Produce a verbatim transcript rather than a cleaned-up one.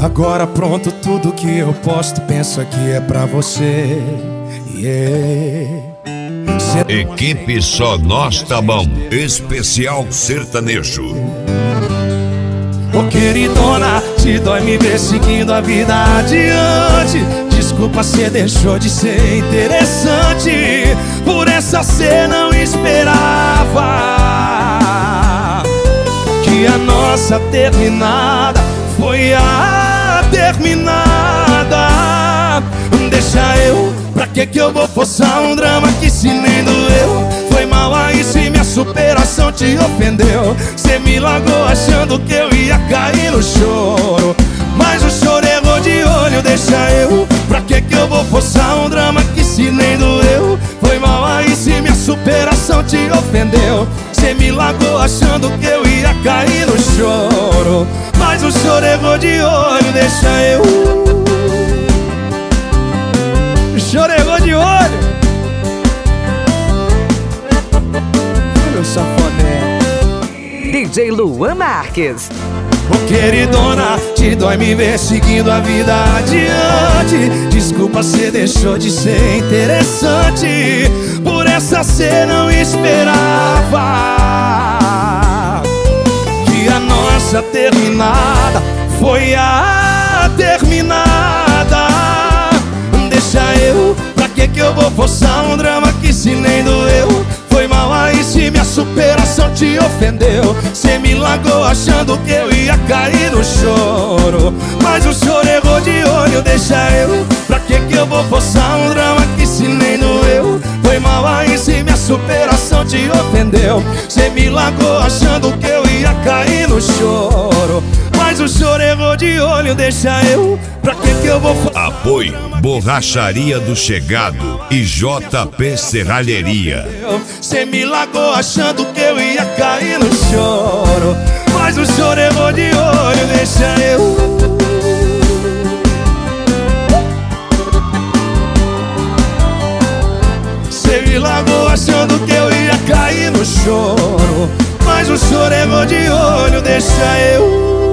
Agora pronto, tudo que eu posto, pensa que é pra você. Yeah. Equipe Só Nós Tá Bom, especial sertanejo. Ô queridona, te dói me ver seguindo a vida adiante. Desculpa, cê deixou de ser interessante. Por essa cê não esperava que a nossa terminada foi a terminada. Deixa eu, pra que que eu vou forçar um drama que se nem doeu? Foi mal aí se minha superação te ofendeu. Cê me largou achando que eu ia cair no choro, mas o choro errou de olho. Deixa eu, pra que que eu vou forçar um drama que se nem doeu? Foi mal aí se minha superação te ofendeu. Cê me largou achando que eu ia cair no choro, mas o choro errou de olho. Deixa eu, o choro errou de olho. Meu safoné D J Luan Marques. Ô queridona, te dói me ver seguindo a vida adiante. Desculpa, cê deixou de ser interessante. Por essa cê não esperava que a nossa terminada foi a terminada. Deixa eu, pra que que eu vou forçar um drama que se nem doeu? Foi mal aí se minha superação te ofendeu. Cê me largou achando que eu ia cair no choro, mas o choro errou de olho. Deixa eu, pra que que eu vou forçar um drama que se nem doeu? Foi mal aí se minha superação te ofendeu. Cê me largou achando que eu ia cair no choro, mas o choro errou de olho. Deixa eu, pra que que eu vou... Apoio Borracharia do Chegado e J P Serralheria. Cê me largou achando que eu ia cair no choro, mas o choro errou de olho. Deixa eu, cê me largou achando que eu ia cair no choro, mas o choro errou de olho. Deixa eu,